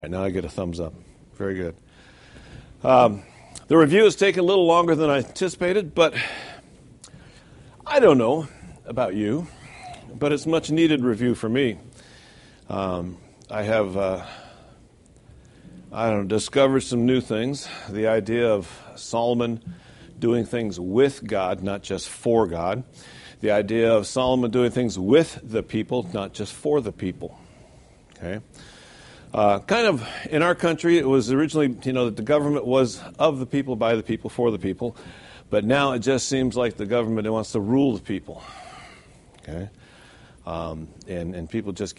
Now I get a thumbs up. Very good. The review has taken a little longer than I anticipated, but I don't know about you, but it's much needed review for me. I have, discovered some new things. The idea of Solomon doing things with God, not just for God. The idea of Solomon doing things with the people, not just for the people. Okay? Kind of in our country, it was originally, that the government was of the people, by the people, for the people. But now it just seems like the government wants to rule the people. Okay? And people just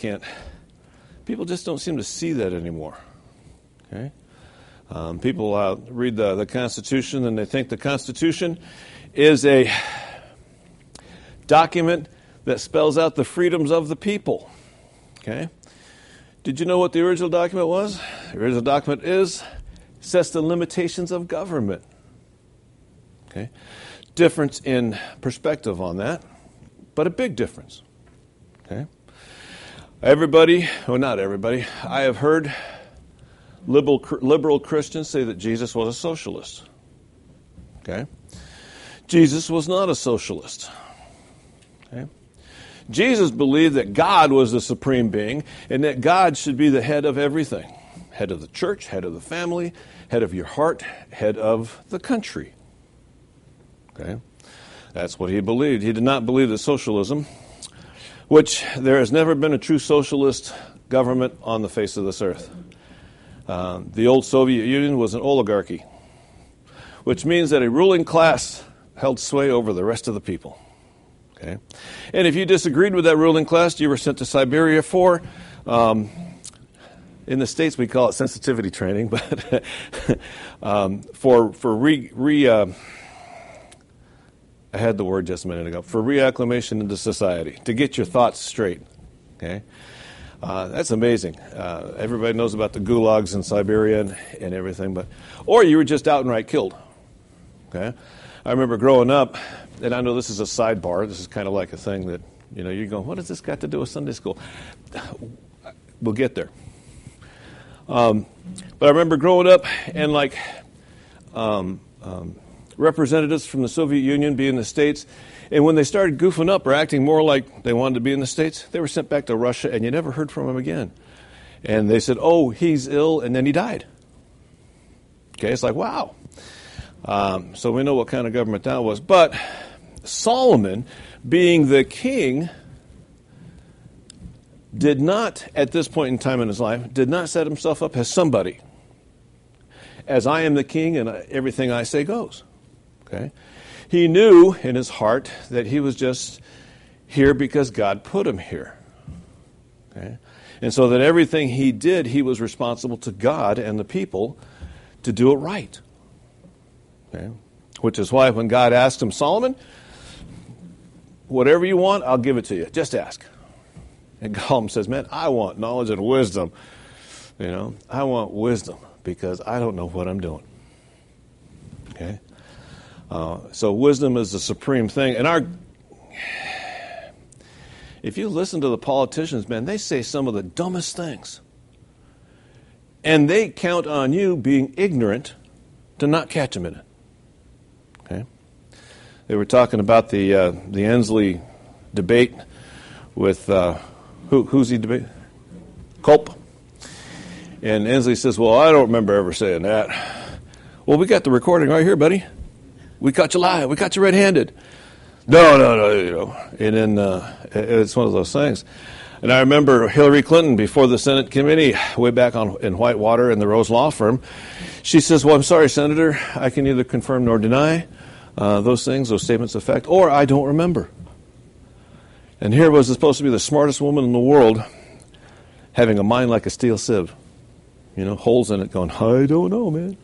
don't seem to see that anymore. Okay? People read the Constitution and they think the Constitution is a document that spells out the freedoms of the people. Okay? Did you know what the original document was? The original document sets the limitations of government. Okay? Difference in perspective on that, but a big difference. Okay? Everybody, well, not everybody, I have heard liberal Christians say that Jesus was a socialist. Okay? Jesus was not a socialist. Okay? Jesus believed that God was the supreme being and that God should be the head of everything. Head of the church, head of the family, head of your heart, head of the country. Okay? That's what he believed. He did not believe that socialism, which there has never been a true socialist government on the face of this earth. The old Soviet Union was an oligarchy, which means that a ruling class held sway over the rest of the people. Okay? And if you disagreed with that ruling class, you were sent to Siberia for, in the States we call it sensitivity training, but I had the word just a minute ago, for reacclimation into society, to get your thoughts straight. Okay? That's amazing. Everybody knows about the gulags in Siberia and everything, or you were just outright killed. Okay? I remember growing up, and I know this is a sidebar, this is kind of like a thing that, you're going, what does this got to do with Sunday school? We'll get there. But I remember growing up and representatives from the Soviet Union being in the States, and when they started goofing up or acting more like they wanted to be in the States, they were sent back to Russia, and you never heard from them again. And they said, oh, he's ill, and then he died. Okay, it's like, wow. So we know what kind of government that was. But Solomon, being the king, did not, at this point in time in his life, did not set himself up as somebody. As I am the king and everything I say goes. Okay? He knew in his heart that he was just here because God put him here. Okay? And so that everything he did, he was responsible to God and the people to do it right. Okay? Which is why when God asked him, Solomon, whatever you want, I'll give it to you. Just ask. And Solomon says, man, I want knowledge and wisdom. I want wisdom because I don't know what I'm doing. Okay? So wisdom is the supreme thing. And if you listen to the politicians, man, they say some of the dumbest things. And they count on you being ignorant to not catch them in it. Okay? They were talking about the Inslee debate with, who's he debating? Culp. And Inslee says, well, I don't remember ever saying that. Well, we got the recording right here, buddy. We caught you live. We caught you red-handed. No. And then it's one of those things. And I remember Hillary Clinton, before the Senate committee, way back in Whitewater in the Rose Law Firm, she says, well, I'm sorry, Senator. I can neither confirm nor deny those things, those statements of fact, or I don't remember. And here was supposed to be the smartest woman in the world having a mind like a steel sieve. Holes in it going, I don't know, man.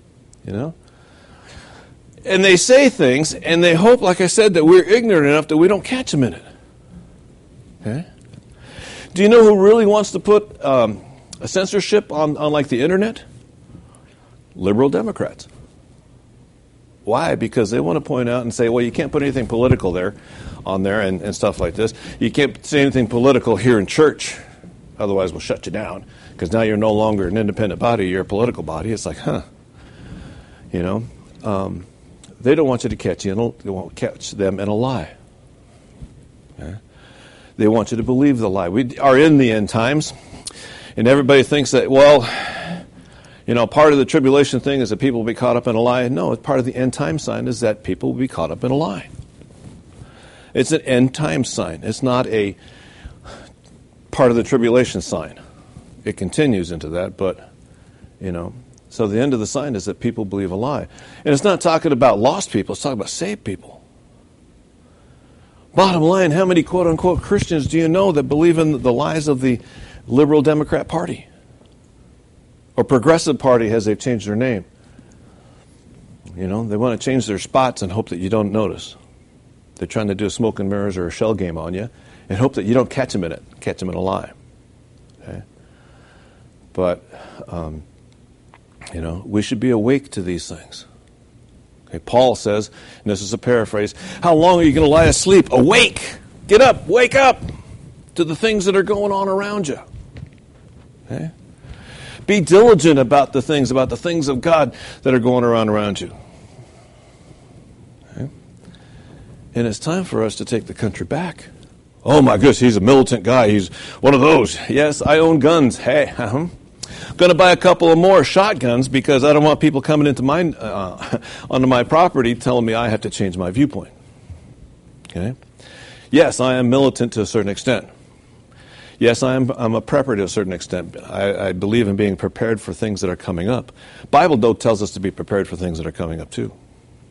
And they say things, and they hope, like I said, that we're ignorant enough that we don't catch them in it. Okay? Do you know who really wants to put a censorship on like the internet? Liberal Democrats. Why? Because they want to point out and say, well, you can't put anything political on there and stuff like this. You can't say anything political here in church, otherwise we'll shut you down. Because now you're no longer an independent body, you're a political body. It's like, they don't want you to catch you. They won't catch them in a lie. Okay? They want you to believe the lie. We are in the end times, and everybody thinks that, part of the tribulation thing is that people will be caught up in a lie. No, it's part of the end time sign is that people will be caught up in a lie. It's an end time sign. It's not a part of the tribulation sign. It continues into that, but, so the end of the sign is that people believe a lie. And it's not talking about lost people, it's talking about saved people. Bottom line, how many quote-unquote Christians do you know that believe in the lies of the liberal Democrat Party? Or Progressive Party as they've changed their name. They want to change their spots and hope that you don't notice. They're trying to do a smoke and mirrors or a shell game on you and hope that you don't catch them in a lie. Okay? But, we should be awake to these things. Okay, Paul says, and this is a paraphrase, how long are you going to lie asleep? Awake! Get up! Wake up! To the things that are going on around you. Okay? Be diligent about the things of God that are going around you. Okay? And it's time for us to take the country back. Oh my goodness, he's a militant guy. He's one of those. Yes, I own guns. Hey, I'm going to buy a couple of more shotguns because I don't want people coming into onto my property telling me I have to change my viewpoint. Okay? Yes, I am militant to a certain extent. Yes, I'm a prepper to a certain extent. I believe in being prepared for things that are coming up. Bible, though, tells us to be prepared for things that are coming up, too.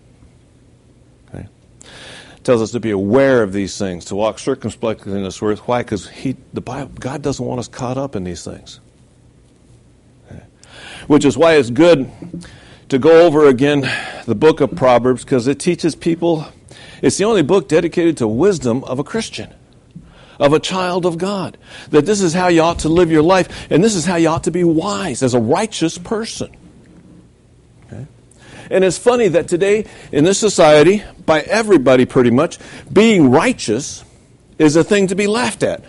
Okay? It tells us to be aware of these things, to walk circumspectly in this earth. Why? Because God doesn't want us caught up in these things. Okay? Which is why it's good to go over again the book of Proverbs, because it teaches people, it's the only book dedicated to wisdom of a Christian, of a child of God, that this is how you ought to live your life, and this is how you ought to be wise as a righteous person. Okay? And it's funny that today, in this society, by everybody pretty much, being righteous is a thing to be laughed at.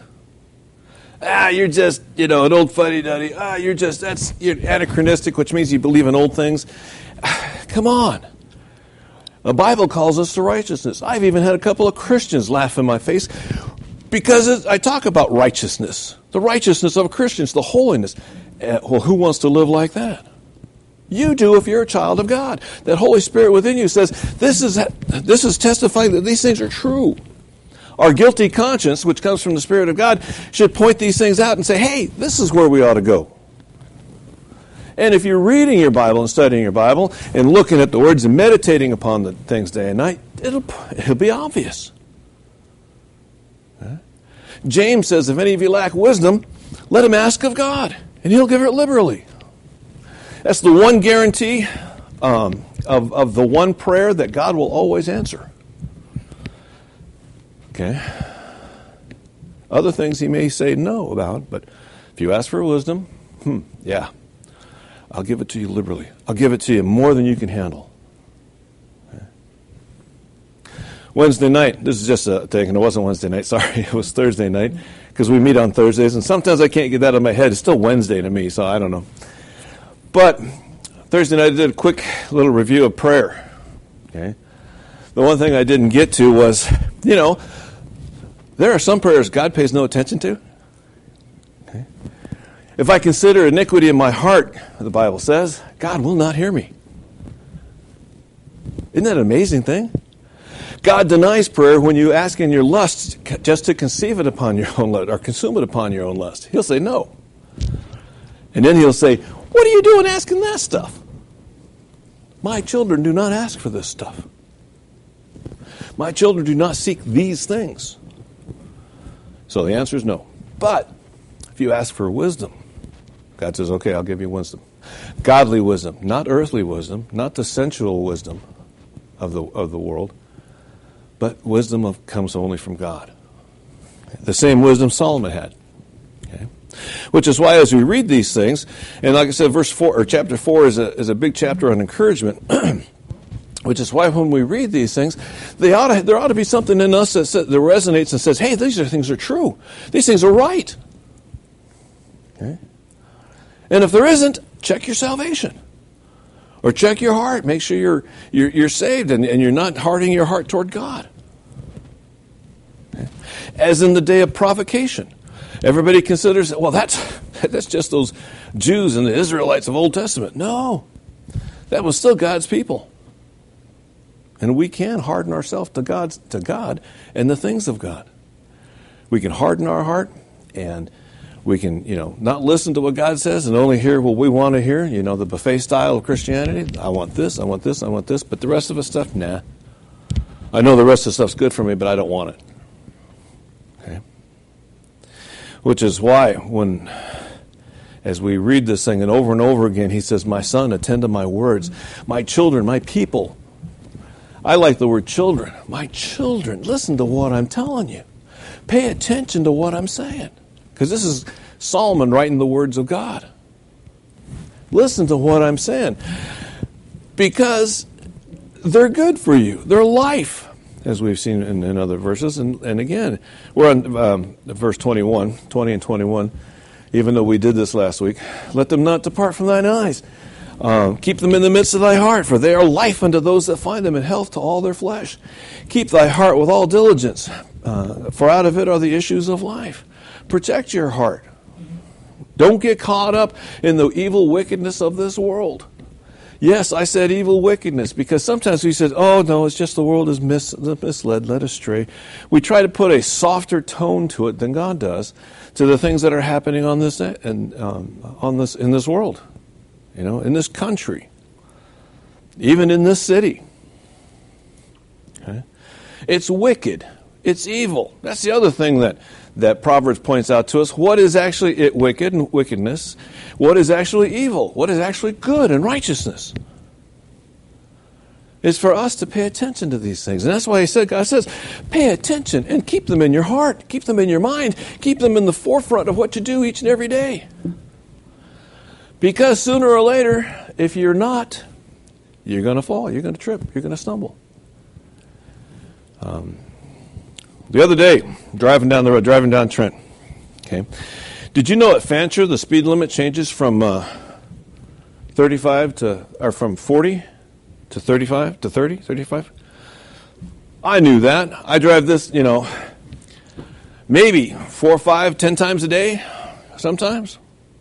You're just, an old fuddy-duddy. You're anachronistic, which means you believe in old things. Come on. The Bible calls us to righteousness. I've even had a couple of Christians laugh in my face because I talk about righteousness, the righteousness of Christians, the holiness. Well, who wants to live like that? You do if you're a child of God. That Holy Spirit within you says, this is testifying that these things are true. Our guilty conscience, which comes from the Spirit of God, should point these things out and say, hey, this is where we ought to go. And if you're reading your Bible and studying your Bible and looking at the words and meditating upon the things day and night, it'll be obvious. James says, if any of you lack wisdom, let him ask of God, and he'll give it liberally. That's the one guarantee of the one prayer that God will always answer. Okay? Other things he may say no about, but if you ask for wisdom, yeah, I'll give it to you liberally. I'll give it to you more than you can handle. Okay. Wednesday night, this is just a thing, and it wasn't Wednesday night, sorry, it was Thursday night, because we meet on Thursdays, and sometimes I can't get that out of my head. It's still Wednesday to me, so I don't know. But Thursday night I did a quick little review of prayer. Okay. The one thing I didn't get to was, there are some prayers God pays no attention to. Okay. If I consider iniquity in my heart, the Bible says, God will not hear me. Isn't that an amazing thing? God denies prayer when you ask in your lust just to conceive it upon your own lust or consume it upon your own lust. He'll say no. And then he'll say, what are you doing asking that stuff? My children do not ask for this stuff. My children do not seek these things. So the answer is no. But if you ask for wisdom, God says, okay, I'll give you wisdom. Godly wisdom, not earthly wisdom, not the sensual wisdom of the world, but wisdom comes only from God. The same wisdom Solomon had. Okay? Which is why as we read these things, and like I said, verse 4 or chapter 4 is a big chapter on encouragement. Which is why when we read these things, there ought to be something in us that resonates and says, hey, these things are true. These things are right. Okay? And if there isn't, check your salvation. Or check your heart. Make sure you're saved and you're not hardening your heart toward God. As in the day of provocation. Everybody considers, well, that's just those Jews and the Israelites of Old Testament. No. That was still God's people. And we can harden ourselves to God and the things of God. We can harden our heart, and we can, not listen to what God says and only hear what we want to hear, the buffet style of Christianity. I want this, I want this, I want this, but the rest of the stuff, nah. I know the rest of the stuff's good for me, but I don't want it. Okay? Which is why as we read this thing and over again, he says, my son, attend to my words. My children, my people. I like the word children. My children, listen to what I'm telling you. Pay attention to what I'm saying. Because this is Solomon writing the words of God. Listen to what I'm saying. Because they're good for you. They're life, as we've seen in other verses. And again, we're on verse 20 and 21. Even though we did this last week, let them not depart from thine eyes. Keep them in the midst of thy heart, for they are life unto those that find them, and health to all their flesh. Keep thy heart with all diligence, for out of it are the issues of life. Protect your heart. Don't get caught up in the evil wickedness of this world. Yes, I said evil wickedness, because sometimes we said, oh, no, it's just the world is misled, led astray. We try to put a softer tone to it than God does to the things that are happening on this and in this world, in this country, even in this city. Okay? It's wicked. It's evil. That's the other thing that Proverbs points out to us. What is actually wicked and wickedness? What is actually evil? What is actually good and righteousness? It's for us to pay attention to these things. And that's why God says, pay attention and keep them in your heart. Keep them in your mind. Keep them in the forefront of what you do each and every day. Because sooner or later, if you're not, you're going to fall. You're going to trip. You're going to stumble. The other day, driving down the road, driving down Trent. Okay, did you know at Fancher the speed limit changes from 35 from 40 to 35 to 30, 35? I knew that. I drive this, maybe 4, 5, 10 times a day, sometimes.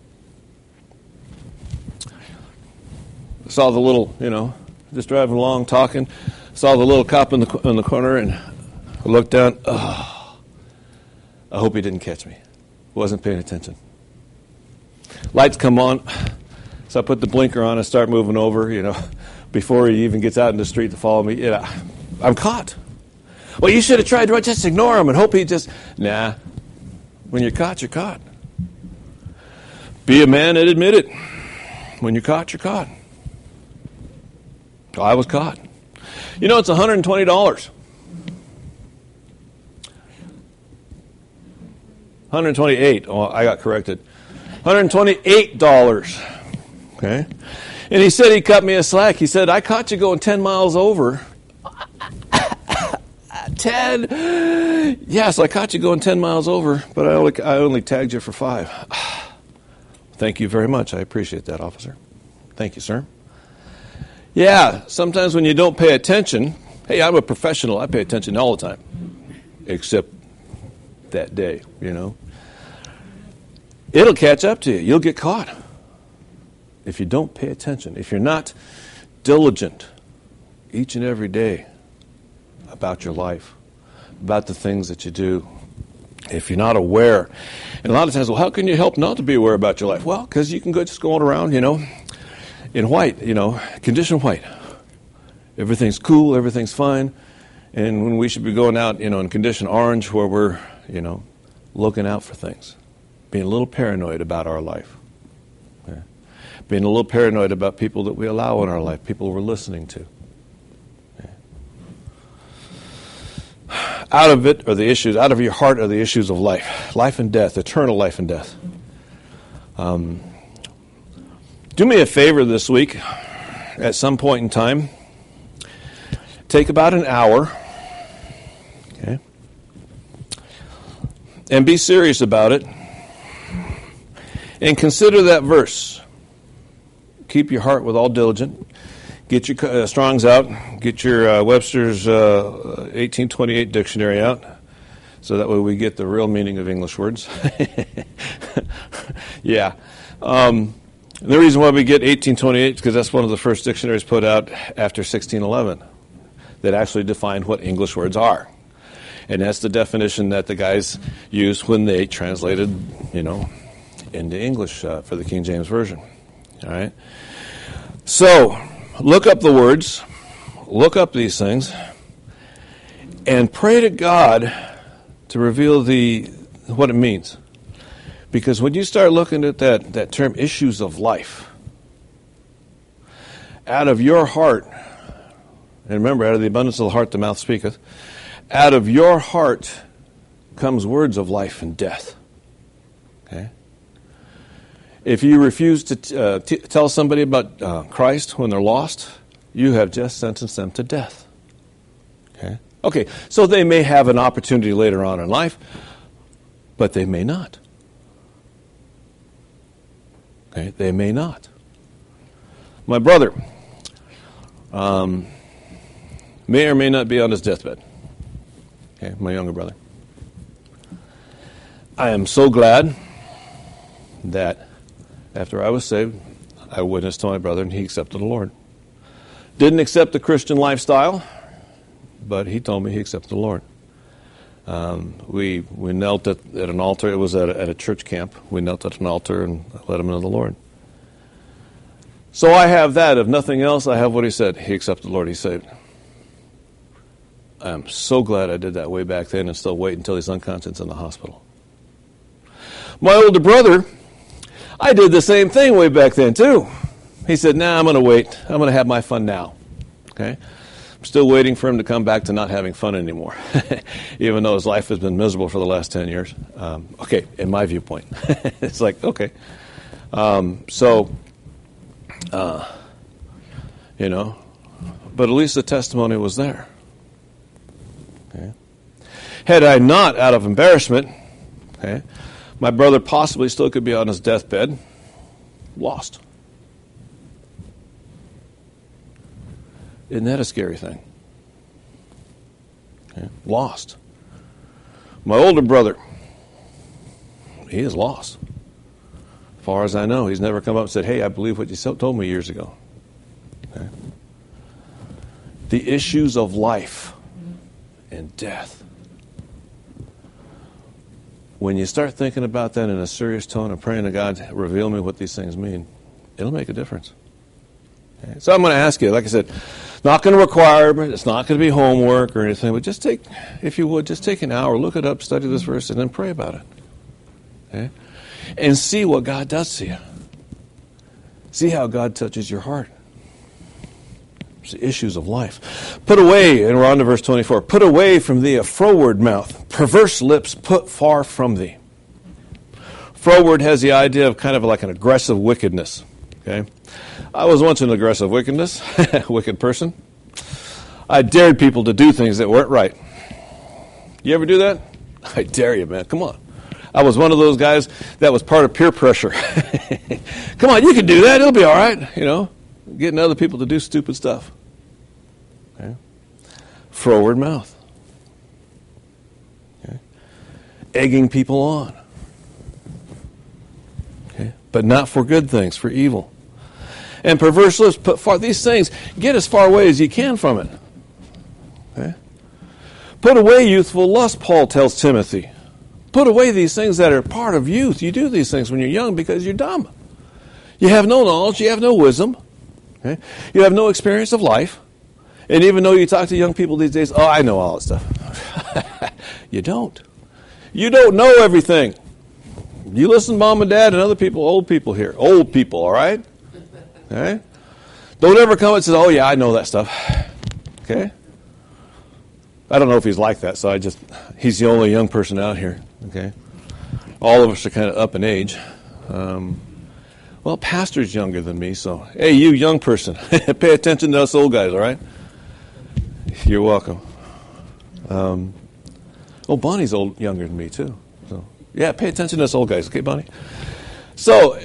Saw the little, just driving along, talking. Saw the little cop in the corner, and I looked down. Oh, I hope he didn't catch me. Wasn't paying attention. Lights come on, so I put the blinker on and start moving over, before he even gets out in the street to follow me. I'm caught. Well, you should have tried to just ignore him and hope he just... Nah. When you're caught, you're caught. Be a man and admit it. When you're caught, you're caught. I was caught. It's $120. $128. Oh, I got corrected. $128. Okay. And he said he cut me a slack. He said, I caught you going 10 miles over. 10? Yes, I caught you going 10 miles over, but I only tagged you for 5. Thank you very much. I appreciate that, officer. Thank you, sir. Yeah, sometimes when you don't pay attention, hey, I'm a professional. I pay attention all the time, except that day, It'll catch up to you. You'll get caught if you don't pay attention. If you're not diligent each and every day about your life, about the things that you do, if you're not aware. And a lot of times, well, how can you help not to be aware about your life? Well, because you can just go around, in white, condition white. Everything's cool, everything's fine. And when we should be going out, in condition orange, where we're, looking out for things. Being a little paranoid about our life. Okay? Being a little paranoid about people that we allow in our life, people we're listening to. Okay? Out of it are the issues, out of your heart are the issues of life. Life and death, eternal life and death. Do me a favor this week, at some point in time. Take about an hour, okay, and be serious about it. And consider that verse. Keep your heart with all diligence. Get your Strong's out. Get your Webster's 1828 dictionary out. So that way we get the real meaning of English words. Yeah. The reason why we get 1828 is because that's one of the first dictionaries put out after 1611 that actually defined what English words are. And that's the definition that the guys used when they translated, into English for the King James Version. All right? So, look up the words, look up these things, and pray to God to reveal what it means. Because when you start looking at that term, issues of life, out of your heart, and remember, out of the abundance of the heart the mouth speaketh, out of your heart comes words of life and death. Okay? If you refuse to tell somebody about Christ when they're lost, you have just sentenced them to death. Okay, so they may have an opportunity later on in life, but they may not. Okay, they may not. My brother may or may not be on his deathbed. Okay, my younger brother. I am so glad that after I was saved, I witnessed to my brother and he accepted the Lord. Didn't accept the Christian lifestyle, but he told me he accepted the Lord. We knelt at an altar. It was at a church camp. We knelt at an altar and let him know the Lord. So I have that. If nothing else, I have what he said. He accepted the Lord. He's saved. I'm so glad I did that way back then and still wait until he's unconscious in the hospital. My older brother, I did the same thing way back then too. He said, I'm going to wait. I'm going to have my fun now. Okay? I'm still waiting for him to come back to not having fun anymore, even though his life has been miserable for the last 10 years. Okay, in my viewpoint. It's like, okay. But at least the testimony was there. Okay. Had I not, out of embarrassment, my brother possibly still could be on his deathbed, lost. Isn't that a scary thing? Okay. Lost. My older brother, he is lost. As far as I know, he's never come up and said, hey, I believe what you told me years ago. Okay. The issues of life and death. When you start thinking about that in a serious tone and praying to God, reveal me what these things mean, it'll make a difference. Okay. So I'm going to ask you, like I said, not going to require, it's not going to be homework or anything, but just take an hour, look it up, study this verse, and then pray about it. Okay? And see what God does to you. See how God touches your heart. It's the issues of life. Put away, and we're on to verse 24, put away from thee a froward mouth, perverse lips put far from thee. Froward has the idea of kind of like an aggressive wickedness. Okay? I was once an aggressive wicked person. I dared people to do things that weren't right. You ever do that? I dare you, man. Come on. I was one of those guys that was part of peer pressure. Come on, you can do that. It'll be all right. Getting other people to do stupid stuff. Okay? Froward mouth. Okay? Egging people on. Okay? But not for good things, for evil. And perverse lips put far. These things, get as far away as you can from it. Okay? Put away youthful lust, Paul tells Timothy. Put away these things that are part of youth. You do these things when you're young because you're dumb. You have no knowledge. You have no wisdom. Okay? You have no experience of life. And even though you talk to young people these days, I know all that stuff. You don't. You don't know everything. You listen to mom and dad and other people, old people here. Old people, all right? Okay? Don't ever come and say, oh, yeah, I know that stuff. Okay? I don't know if he's like that, so he's the only young person out here. Okay? All of us are kind of up in age. Well, pastor's younger than me, so, hey, you young person, pay attention to us old guys, all right? You're welcome. Bonnie's younger than me, too. So, yeah, pay attention to us old guys, okay, Bonnie? So,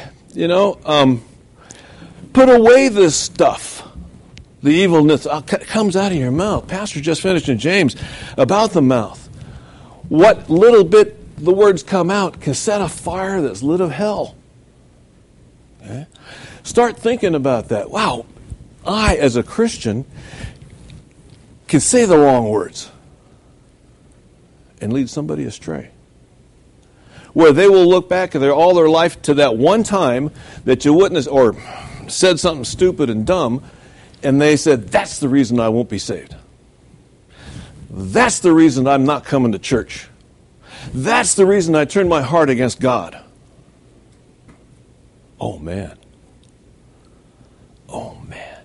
put away this stuff. The evilness comes out of your mouth. Pastor just finished in James about the mouth. What little bit the words come out can set a fire that's lit of hell. Okay? Start thinking about that. Wow, I, as a Christian, can say the wrong words and lead somebody astray. Where they will look back at all their life to that one time that you witnessed or said something stupid and dumb, and they said, that's the reason I won't be saved. That's the reason I'm not coming to church. That's the reason I turned my heart against God. Oh, man. Oh, man.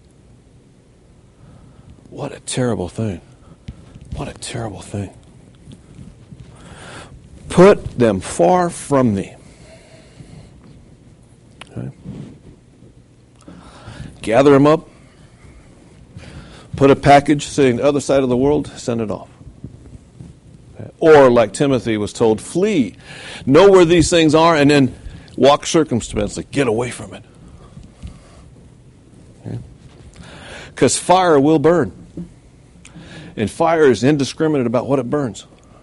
What a terrible thing. What a terrible thing. Put them far from thee. Okay. Gather them up. Put a package sitting the other side of the world. Send it off. Okay. Or, like Timothy was told, flee. Know where these things are and then walk circumspectly. Get away from it. Because fire will burn. And fire is indiscriminate about what it burns.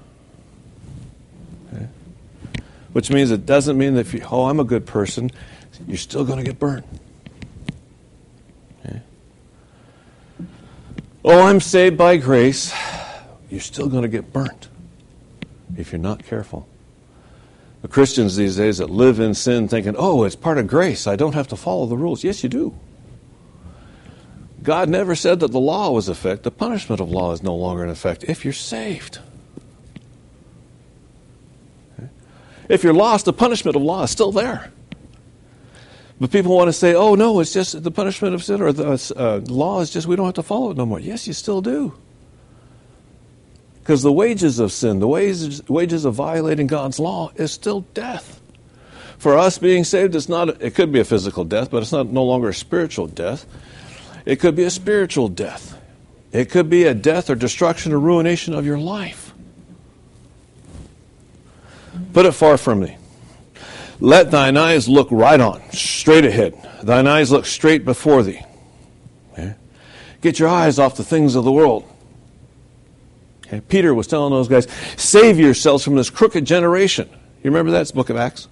Okay? Which means it doesn't mean that if I'm a good person, you're still going to get burned. Okay? I'm saved by grace, you're still going to get burnt if you're not careful. The Christians these days that live in sin thinking, it's part of grace, I don't have to follow the rules. Yes, you do. God never said that the law was in effect. The punishment of law is no longer in effect if you're saved. Okay? If you're lost, the punishment of law is still there. But people want to say, no, it's just the punishment of sin, or the law is just we don't have to follow it no more. Yes, you still do. Because the wages of sin, the wages of violating God's law is still death. For us being saved, it could be a physical death, but it's no longer a spiritual death. It could be a spiritual death. It could be a death or destruction or ruination of your life. Put it far from thee. Let thine eyes look right on, straight ahead. Thine eyes look straight before thee. Okay? Get your eyes off the things of the world. Okay? Peter was telling those guys, save yourselves from this crooked generation. You remember that? It's the book of Acts.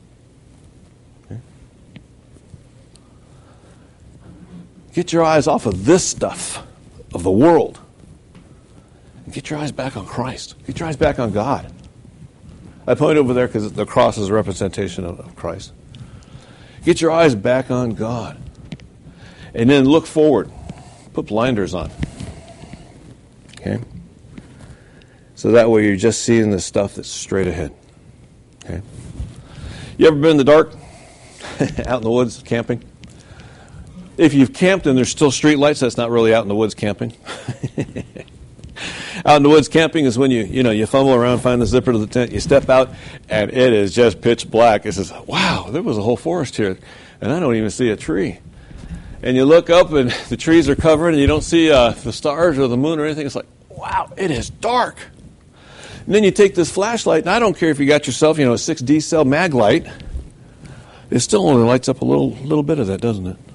Get your eyes off of this stuff, of the world. And get your eyes back on Christ. Get your eyes back on God. I point over there because the cross is a representation of Christ. Get your eyes back on God. And then look forward. Put blinders on. Okay? So that way you're just seeing the stuff that's straight ahead. Okay? You ever been in the dark? Out in the woods camping? If you've camped and there's still street lights, that's not really out in the woods camping. Out in the woods camping is when you fumble around, find the zipper to the tent, you step out, and it is just pitch black. It says, wow, there was a whole forest here, and I don't even see a tree. And you look up, and the trees are covered, and you don't see the stars or the moon or anything. It's like, wow, it is dark. And then you take this flashlight, and I don't care if you got yourself, a 6D cell mag light. It still only lights up a little bit of that, doesn't it?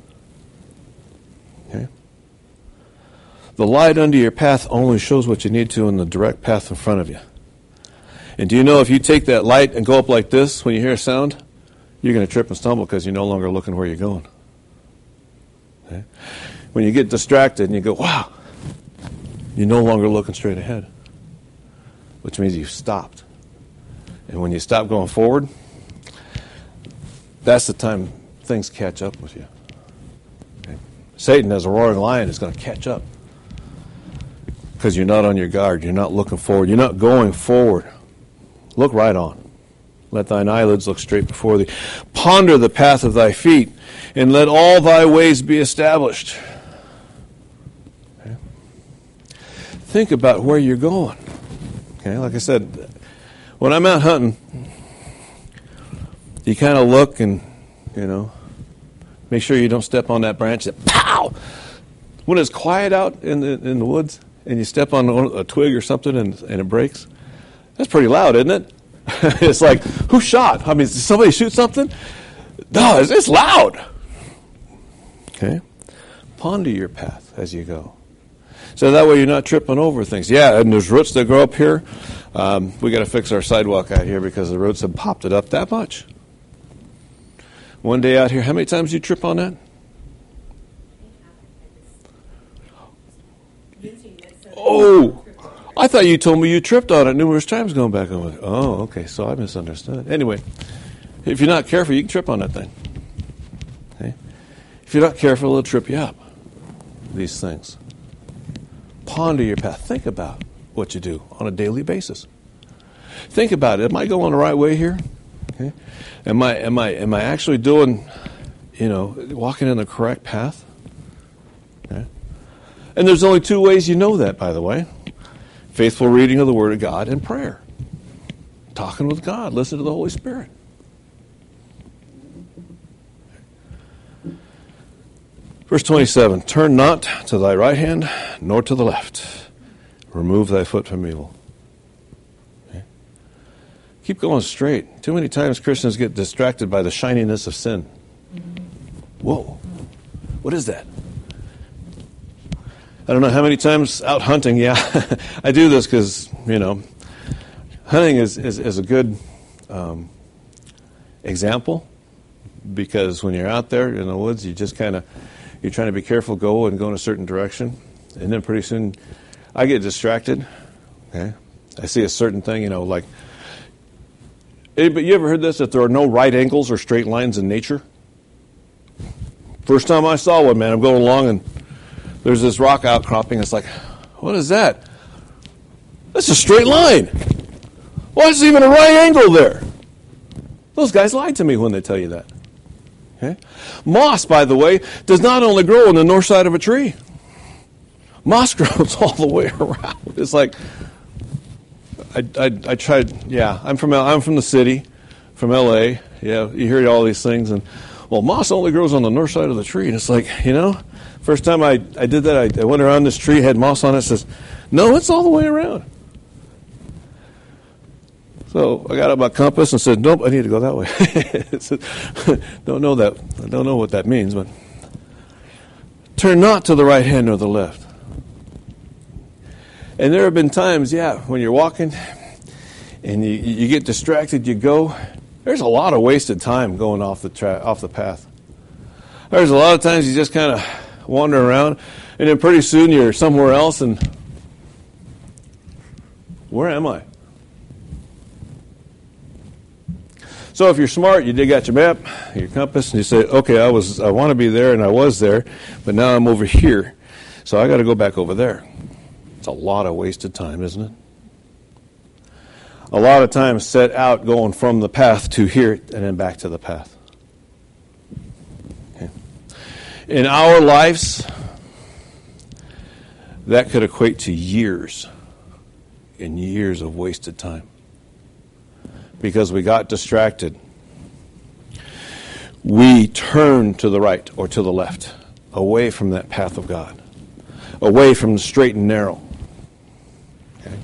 Okay. The light under your path only shows what you need to in the direct path in front of you. And do you know if you take that light and go up like this when you hear a sound, you're going to trip and stumble because you're no longer looking where you're going. Okay? When you get distracted and you go, wow, you're no longer looking straight ahead, which means you've stopped. And when you stop going forward, that's the time things catch up with you. Okay? Satan, as a roaring lion, is going to catch up because you're not on your guard. You're not looking forward. You're not going forward. Look right on. Let thine eyelids look straight before thee. Ponder the path of thy feet, and let all thy ways be established. Okay? Think about where you're going. Okay, like I said, when I'm out hunting, you kind of look and, make sure you don't step on that branch that pow! When it's quiet out in the woods and you step on a twig or something and it breaks, that's pretty loud, isn't it? It's like, who shot? I mean, did somebody shoot something? No, it's loud. Okay? Ponder your path as you go. So that way you're not tripping over things. Yeah, and there's roots that grow up here. We got to fix our sidewalk out here because the roots have popped it up that much. One day out here, how many times did you trip on that? Oh, I thought you told me you tripped on it numerous times going back. I'm like, oh, okay, so I misunderstood. Anyway, if you're not careful, you can trip on that thing. Okay? If you're not careful, it'll trip you up. These things. Ponder your path. Think about what you do on a daily basis. Think about it. Am I going the right way here? Okay. Am I actually doing, walking in the correct path? Okay. And there's only two ways you know that, by the way. Faithful reading of the Word of God and prayer. Talking with God. Listen to the Holy Spirit. Verse 27, turn not to thy right hand, nor to the left. Remove thy foot from evil. Okay. Keep going straight. Too many times Christians get distracted by the shininess of sin. Whoa, what is that? I don't know how many times out hunting, yeah, I do this because, hunting is a good example, because when you're out there in the woods, you just you're trying to be careful, go in a certain direction, and then pretty soon I get distracted. Okay, I see a certain thing, like. But you ever heard this, that there are no right angles or straight lines in nature? First time I saw one, man, I'm going along and there's this rock outcropping. It's like, what is that? That's a straight line. Why is there even a right angle there? Those guys lied to me when they tell you that. Okay? Moss, by the way, does not only grow on the north side of a tree. Moss grows all the way around. It's like, I tried. Yeah, I'm from the city, from L.A. Yeah, you hear all these things, and moss only grows on the north side of the tree, and it's like, first time I did that, I went around this tree, had moss on it. Says, no, it's all the way around. So I got out my compass and said, nope, I need to go that way. Don't know that. I don't know what that means, but turn not to the right hand or the left. And there have been times, when you're walking and you get distracted, you go. There's a lot of wasted time going off the path. There's a lot of times you just kind of wander around, and then pretty soon you're somewhere else, and where am I? So if you're smart, you dig out your map, your compass, and you say, okay, I want to be there, and I was there, but now I'm over here, so I got to go back over there. It's a lot of wasted time, isn't it? A lot of time set out going from the path to here and then back to the path. Okay. In our lives, that could equate to years and years of wasted time. Because we got distracted. We turned to the right or to the left, away from that path of God, away from the straight and narrow. Okay?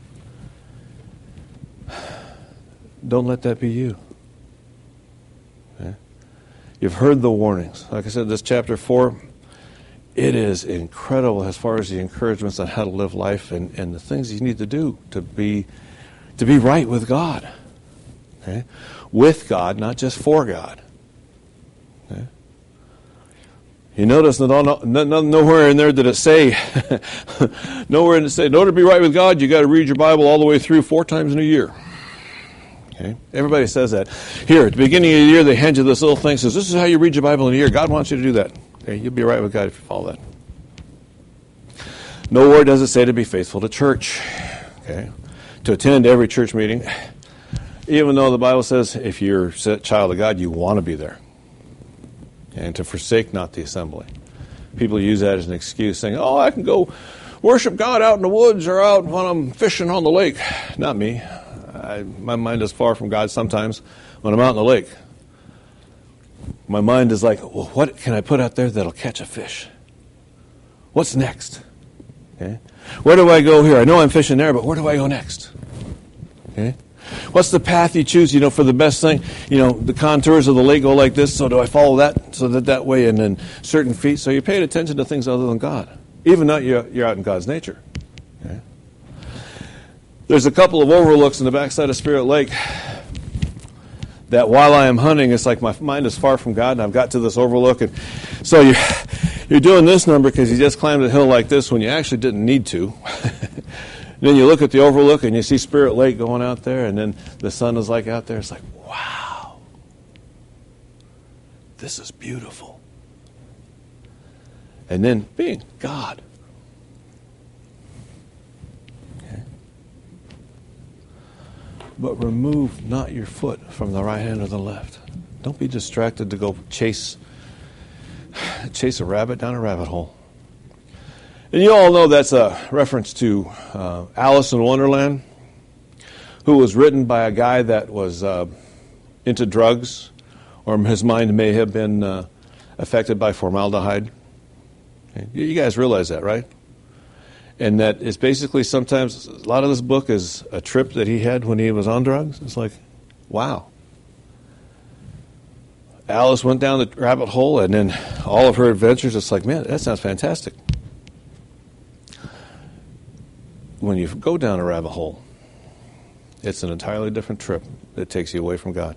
Don't let that be you. Okay? You've heard the warnings. Like I said, this chapter 4, it is incredible as far as the encouragements on how to live life and the things you need to do to be right with God. Okay? With God, not just for God. Okay? You notice that nowhere in there did it say, nowhere in it say, in order to be right with God, you got to read your Bible all the way through 4 times in a year. Okay? Everybody says that. Here, at the beginning of the year, they hand you this little thing, says, this is how you read your Bible in a year. God wants you to do that. Okay? You'll be right with God if you follow that. Nowhere does it say to be faithful to church. Okay? To attend every church meeting. Even though the Bible says if you're a child of God, you want to be there. And to forsake not the assembly. People use that as an excuse, saying, I can go worship God out in the woods or out when I'm fishing on the lake. Not me. My mind is far from God sometimes when I'm out in the lake. My mind is like, what can I put out there that'll catch a fish? What's next? Okay. Where do I go here? I know I'm fishing there, but where do I go next? Okay. What's the path you choose, for the best thing? The contours of the lake go like this, so do I follow that, so that way, and then certain feet. So you're paying attention to things other than God, even though you're out in God's nature. Okay? There's a couple of overlooks in the backside of Spirit Lake that while I am hunting, it's like my mind is far from God, and I've got to this overlook, and so you're doing this number because you just climbed a hill like this when you actually didn't need to. Then you look at the overlook and you see Spirit Lake going out there, and then the sun is like out there. It's like, wow, this is beautiful. And then being God. Okay. But remove not your foot from the right hand or the left. Don't be distracted to go chase a rabbit down a rabbit hole. And you all know that's a reference to Alice in Wonderland, who was written by a guy that was into drugs, or his mind may have been affected by formaldehyde. Okay. You guys realize that, right? And that it's basically sometimes, a lot of this book is a trip that he had when he was on drugs. It's like, wow. Alice went down the rabbit hole, and then all of her adventures, it's like, man, that sounds fantastic. When you go down a rabbit hole, it's an entirely different trip that takes you away from God.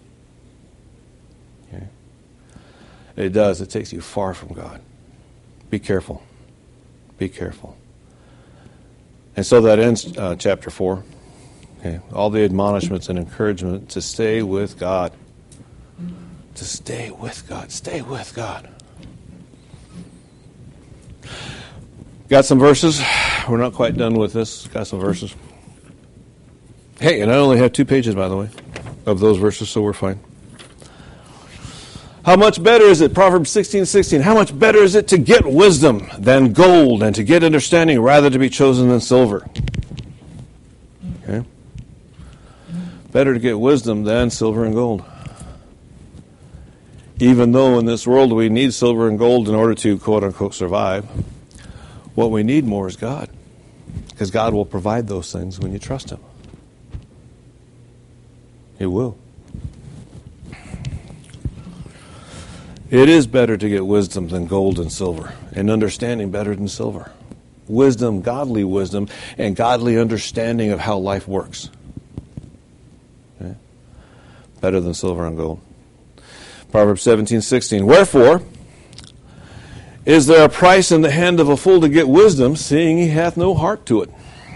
Okay? It does. It takes you far from God. Be careful. Be careful. And so that ends chapter 4. Okay? All the admonishments and encouragement to stay with God. To stay with God. Stay with God. Got some verses. We're not quite done with this. Got some verses. Hey, and I only have 2 pages, by the way, of those verses, so we're fine. How much better is it, Proverbs 16:16, how much better is it to get wisdom than gold, and to get understanding rather to be chosen than silver? Okay? Better to get wisdom than silver and gold. Even though in this world we need silver and gold in order to, quote-unquote, survive, what we need more is God. Because God will provide those things when you trust Him. He will. It is better to get wisdom than gold and silver, and understanding better than silver. Wisdom, godly wisdom, and godly understanding of how life works. Okay? Better than silver and gold. Proverbs 17:16. Wherefore is there a price in the hand of a fool to get wisdom, seeing he hath no heart to it?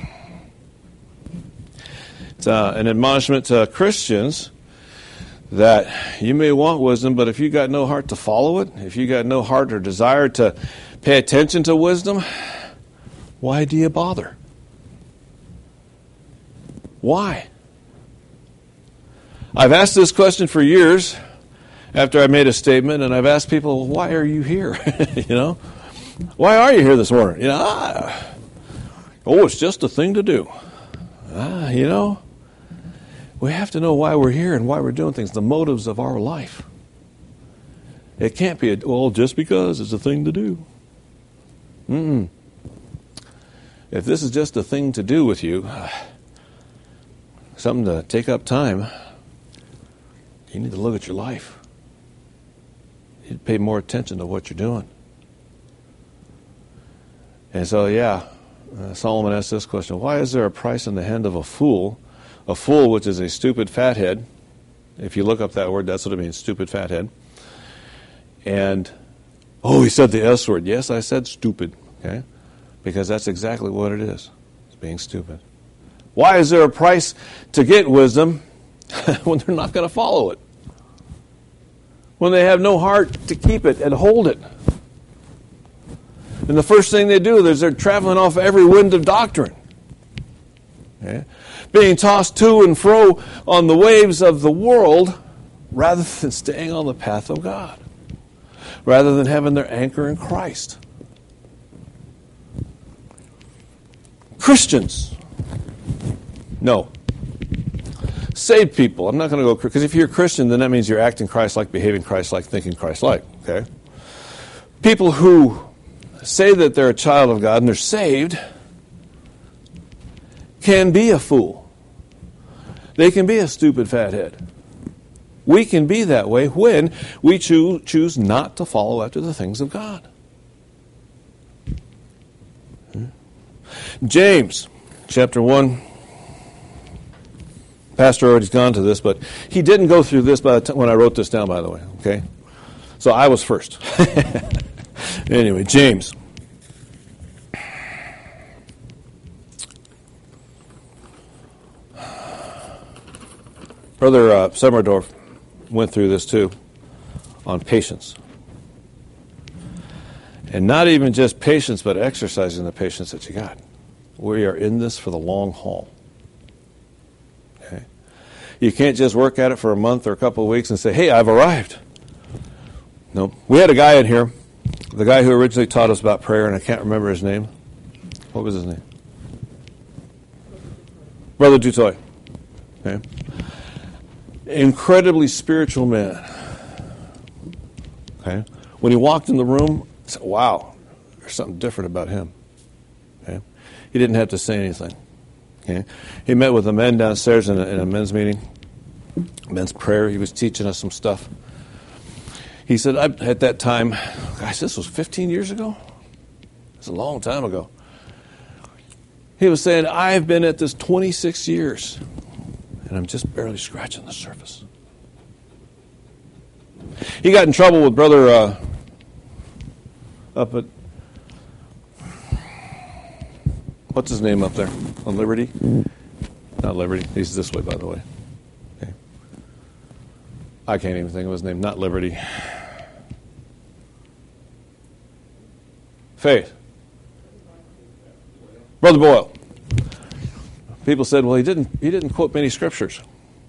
It's an admonishment to Christians that you may want wisdom, but if you got no heart to follow it, if you got no heart or desire to pay attention to wisdom, why do you bother? Why? I've asked this question for years after I made a statement, and I've asked people, well, why are you here? Why are you here this morning? It's just a thing to do. We have to know why we're here and why we're doing things, the motives of our life. It can't be, just because it's a thing to do. If this is just a thing to do with you, something to take up time, you need to look at your life. You need to pay more attention to what you're doing. And so, Solomon asked this question, why is there a price in the hand of a fool? A fool, which is a stupid fathead. If you look up that word, that's what it means, stupid fathead. And, he said the S word. Yes, I said stupid, okay? Because that's exactly what it is. It's being stupid. Why is there a price to get wisdom when they're not going to follow it? When they have no heart to keep it and hold it. And the first thing they do is they're traveling off every wind of doctrine. Okay? Being tossed to and fro on the waves of the world rather than staying on the path of God. Rather than having their anchor in Christ. Christians. No. Saved people. I'm not going to go, because if you're a Christian, then that means you're acting Christ-like, behaving Christ-like, thinking Christ-like. Okay? People who say that they're a child of God and they're saved can be a fool. They can be a stupid fathead. We can be that way when we choose not to follow after the things of God. James, chapter 1. Pastor already's gone to this, but he didn't go through this when I wrote this down, by the way. Okay? So I was first. Anyway, James. Brother Summerdorf went through this too, on patience. And not even just patience, but exercising the patience that you got. We are in this for the long haul. Okay? You can't just work at it for a month or a couple of weeks and say, hey, I've arrived. No. We had a guy in here, the guy who originally taught us about prayer, and I can't remember his name. What was his name? Brother Dutoy. Okay? Incredibly spiritual man. Okay? When he walked in the room, I said, wow, there's something different about him. Okay? He didn't have to say anything. Okay? He met with the men downstairs in a men's meeting, men's prayer. He was teaching us some stuff. He said, at that time, gosh, this was 15 years ago? It's a long time ago. He was saying, I've been at this 26 years. And I'm just barely scratching the surface. He got in trouble with Brother up at, what's his name up there? On Liberty? Not Liberty. He's this way, by the way. Okay. I can't even think of his name. Not Liberty. Faith. Brother Boyle. People said, well, he didn't quote many scriptures.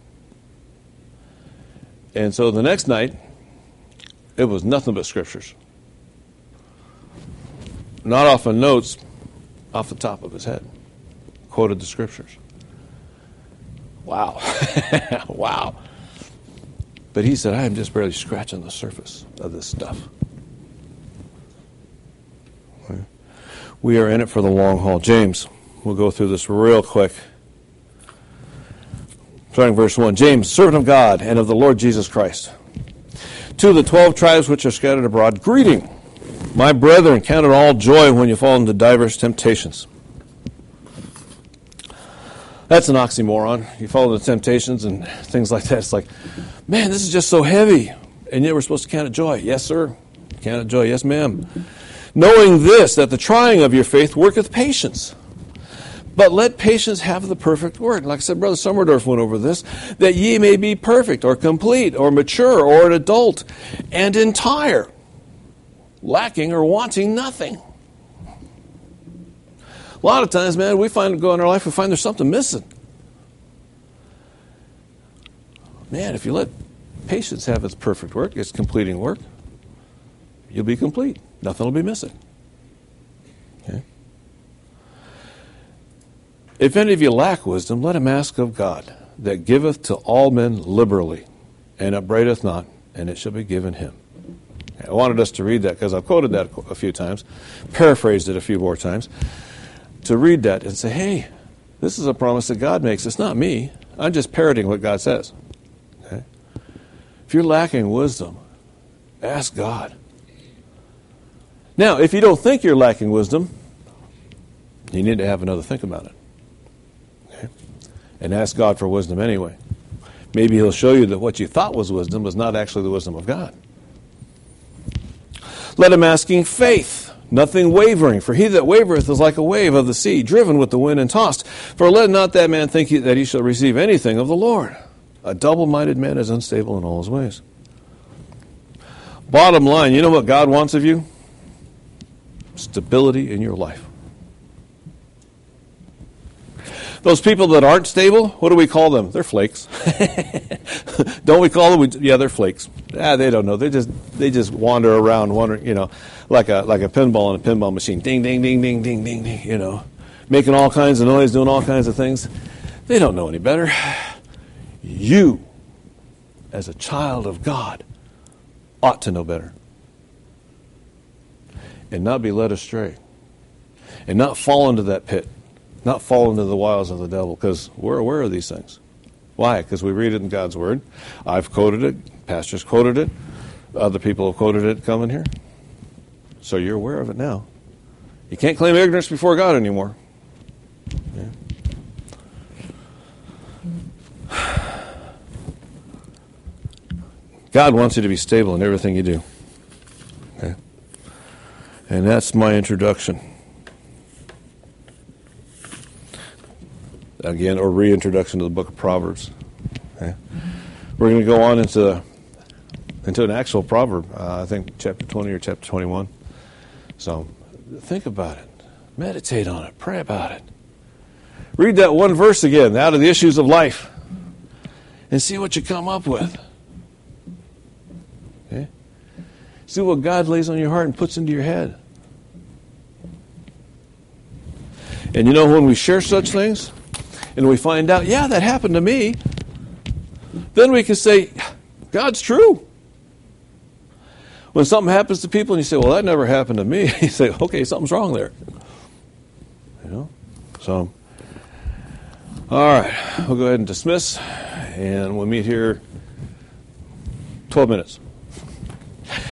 And so the next night, it was nothing but scriptures. Not off of notes, off the top of his head. Quoted the scriptures. Wow. Wow. But he said, I am just barely scratching the surface of this stuff. We are in it for the long haul. James, we'll go through this real quick. Starting verse 1. James, servant of God and of the Lord Jesus Christ. To the 12 tribes which are scattered abroad, greeting. My brethren, count it all joy when you fall into diverse temptations. That's an oxymoron. You fall into temptations and things like that. It's like, man, this is just so heavy. And yet we're supposed to count it joy. Yes, sir. Count it joy. Yes, ma'am. Knowing this, that the trying of your faith worketh patience. But let patience have the perfect work. Like I said, Brother Summerdorf went over this. That ye may be perfect, or complete, or mature, or an adult, and entire, lacking or wanting nothing. A lot of times, man, we go in our life, we find there's something missing. Man, if you let patience have its perfect work, its completing work, you'll be complete. Nothing will be missing. Okay? If any of you lack wisdom, let him ask of God, that giveth to all men liberally, and upbraideth not, and it shall be given him. I wanted us to read that because I've quoted that a few times, paraphrased it a few more times, to read that and say, hey, this is a promise that God makes. It's not me. I'm just parroting what God says. Okay? If you're lacking wisdom, ask God. Now, if you don't think you're lacking wisdom, you need to have another think about it. Okay? And ask God for wisdom anyway. Maybe he'll show you that what you thought was wisdom was not actually the wisdom of God. Let him asking faith, nothing wavering. For he that wavereth is like a wave of the sea, driven with the wind and tossed. For let not that man think that he shall receive anything of the Lord. A double-minded man is unstable in all his ways. Bottom line, you know what God wants of you? Stability in your life. Those people that aren't stable, what do we call them? They're flakes. Don't we call them? Yeah, they're flakes. They don't know. They just wander around, wondering, like a pinball in a pinball machine. Ding, ding, ding, ding, ding, ding, ding. Making all kinds of noise, doing all kinds of things. They don't know any better. You, as a child of God, ought to know better. And not be led astray. And not fall into that pit. Not fall into the wiles of the devil, because we're aware of these things. Why? Because we read it in God's Word. I've quoted it. Pastors quoted it. Other people have quoted it coming here. So you're aware of it now. You can't claim ignorance before God anymore. Yeah. God wants you to be stable in everything you do. Okay? And that's my introduction. Again, or reintroduction to the book of Proverbs. Okay? We're going to go on into an actual proverb, I think chapter 20 or chapter 21. So think about it. Meditate on it. Pray about it. Read that one verse again, out of the issues of life, and see what you come up with. Okay? See what God lays on your heart and puts into your head. And you know, when we share such things, and we find out, yeah, that happened to me, then we can say, God's true. When something happens to people and you say, well, that never happened to me, you say, okay, something's wrong there. You know? So, all right, we'll go ahead and dismiss, and we'll meet here 12 minutes.